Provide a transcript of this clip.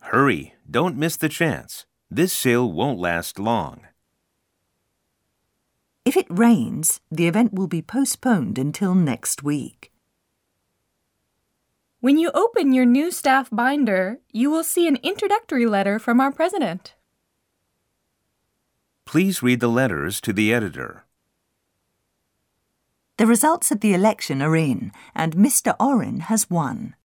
Hurry, don't miss the chance. This sale won't last long. If it rains, the event will be postponed until next week. When you open your new staff binder, you will see an introductory letter from our president. Please read the letters to the editor. The results of the election are in, and Mr. Orrin has won.